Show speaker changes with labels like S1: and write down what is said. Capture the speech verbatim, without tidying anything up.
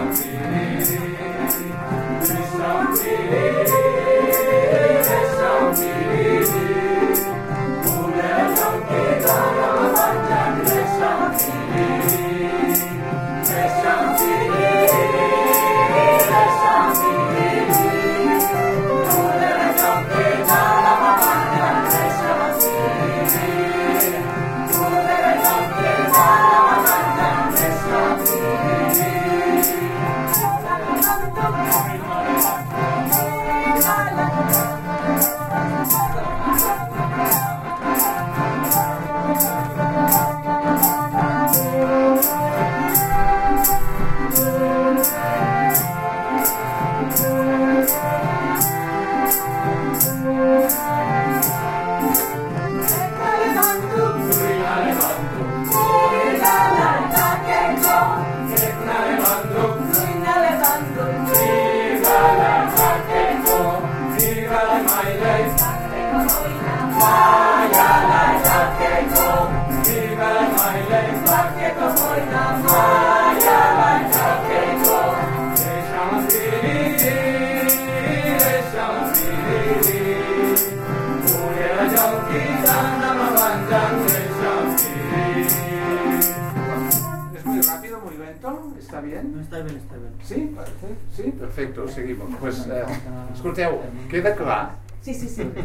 S1: ¿Es muy rápido, muy lento? ¿Está bien?
S2: No, està bé, està bé.
S1: Sí? Sí? Perfecto, seguimos. Pues, eh, escolteu, queda clar?
S3: Sí, sí, sí.